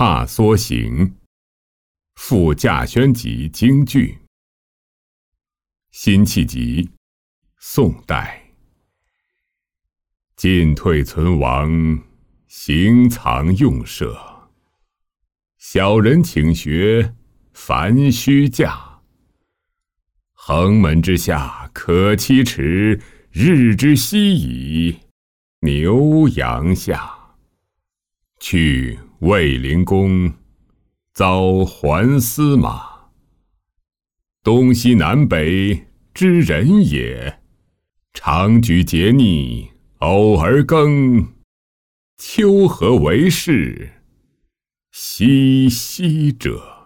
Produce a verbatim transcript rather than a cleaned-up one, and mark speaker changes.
Speaker 1: 踏梭行，赴稼轩集京剧。辛弃疾，宋代。进退存亡，行藏用舍。小人请学，凡须驾。横门之下可栖迟，日之西矣，牛羊下。去卫灵公，遭还司马。东西南北知人也，长居节逆，偶而耕。秋何为是，淅淅者。